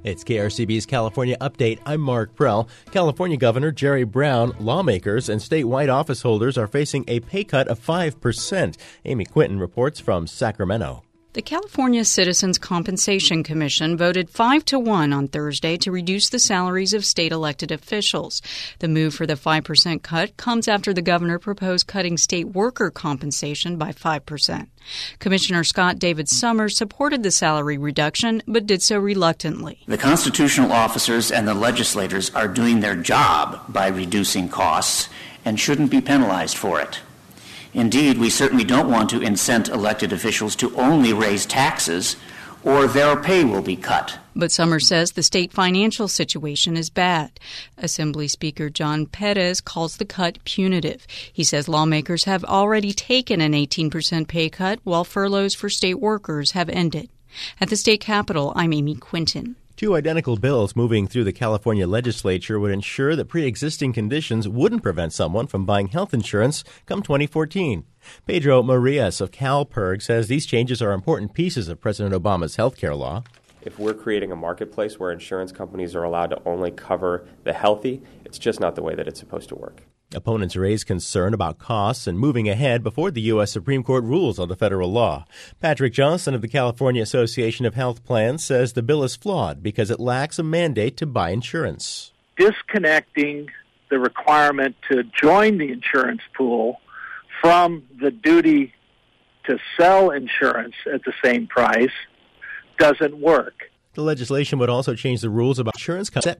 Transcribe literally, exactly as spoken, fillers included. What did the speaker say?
It's K R C B's California Update. I'm Mark Prell. California Governor Jerry Brown, lawmakers, and statewide office holders are facing a pay cut of five percent. Amy Quinton reports from Sacramento. The California Citizens Compensation Commission voted five to one on Thursday to reduce the salaries of state elected officials. The move for the five percent cut comes after the governor proposed cutting state worker compensation by five percent. Commissioner Scott David Summers supported the salary reduction, but did so reluctantly. The constitutional officers and the legislators are doing their job by reducing costs and shouldn't be penalized for it. Indeed, we certainly don't want to incent elected officials to only raise taxes, or their pay will be cut. But Summers says the state financial situation is bad. Assembly Speaker John Perez calls the cut punitive. He says lawmakers have already taken an eighteen percent pay cut, while furloughs for state workers have ended. At the state capitol, I'm Amy Quinton. Two identical bills moving through the California legislature would ensure that pre-existing conditions wouldn't prevent someone from buying health insurance come twenty fourteen. Pedro Marias of CalPERG says these changes are important pieces of President Obama's health care law. If we're creating a marketplace where insurance companies are allowed to only cover the healthy, it's just not the way that it's supposed to work. Opponents raise concern about costs and moving ahead before the U S Supreme Court rules on the federal law. Patrick Johnson of the California Association of Health Plans says the bill is flawed because it lacks a mandate to buy insurance. Disconnecting the requirement to join the insurance pool from the duty to sell insurance at the same price doesn't work. The legislation would also change the rules about insurance companies